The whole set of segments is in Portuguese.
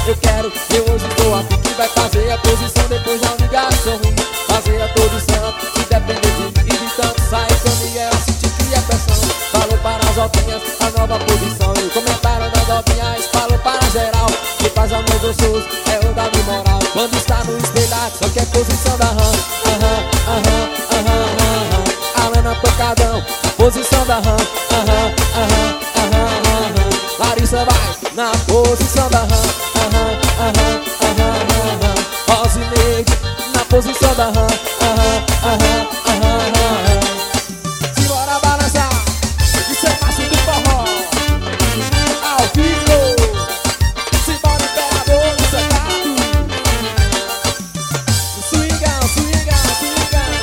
eu quero. Eu hoje tô afim que vai fazer a posição. Depois não ligar, sou ruim. Fazer a posição, se depender de mim e de tanto sair comigo, ela sentir que é pressão. Falou para as novinhas a nova posição. E comentaram das novinhas, falou para geral. Que faz amor gostoso é o da moral. Quando está no espelhado, só quer posição da rã. Alana pancadão, posição da rã. Larissa vai na posição da rã. Rosineide na posição da rã. Simbora balançar, isso é macho do forró. Ao vivo, simbora imperador no secado. Swingão, swingão, swingão.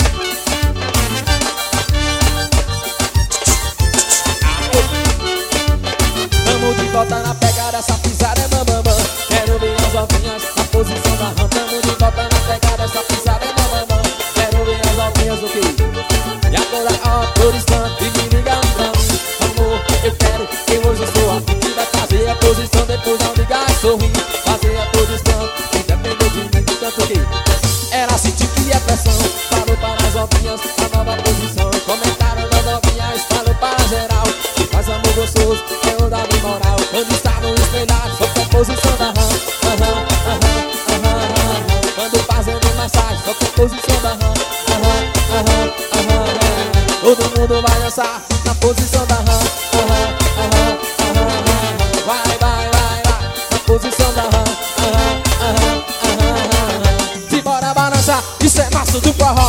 Tamo de volta na pegada, essa pisada é bambambam. Quero ver as novinhas na posição da rã. Tamo de volta na pegada, essa pisada é bambambam. Quero ver as novinhas o quê? E agora ó, por instante, me liga pra mim. Amor, eu quero, eu hoje estou afim. Que vai fazer a posição, depois não ligar, sorrir. Fazer a posição, independente de mim, de tanto que ela sentiu que é pressão. Falou para as novinhas a nova posição. Comentaram das novinhas, falou para geral. Que faz amor gostoso é o da moral. Quando está no espelhado, só quer posição da rã. Quando fazendo massagem, só quer posição da rã. Todo mundo vai dançar na posição da rã. Vai, vai, vai, vai, na posição da rã. Simbora balançar, isso é maço do forró.